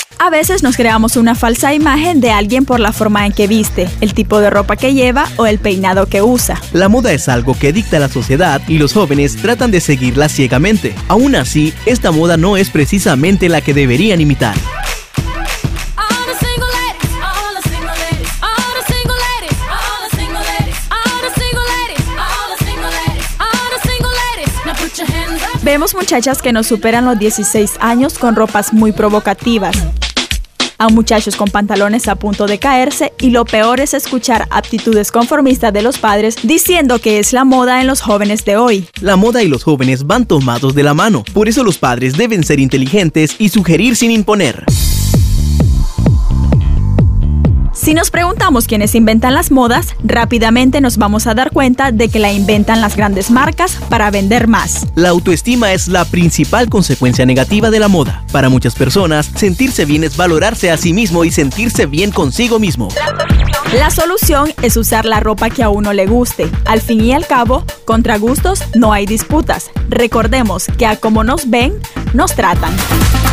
A veces nos creamos una falsa imagen de alguien por la forma en que viste, el tipo de ropa que lleva o el peinado que usa. La moda es algo que dicta la sociedad y los jóvenes tratan de seguirla ciegamente. Aún así, esta moda no es precisamente la que deberían imitar. Vemos muchachas que nos superan los 16 años con ropas muy provocativas. A muchachos con pantalones a punto de caerse y lo peor es escuchar aptitudes conformistas de los padres diciendo que es la moda en los jóvenes de hoy. La moda y los jóvenes van tomados de la mano, por eso los padres deben ser inteligentes y sugerir sin imponer. Si nos preguntamos quiénes inventan las modas, rápidamente nos vamos a dar cuenta de que la inventan las grandes marcas para vender más. La autoestima es la principal consecuencia negativa de la moda. Para muchas personas, sentirse bien es valorarse a sí mismo y sentirse bien consigo mismo. La solución es usar la ropa que a uno le guste. Al fin y al cabo, contra gustos no hay disputas. Recordemos que a como nos ven, nos tratan.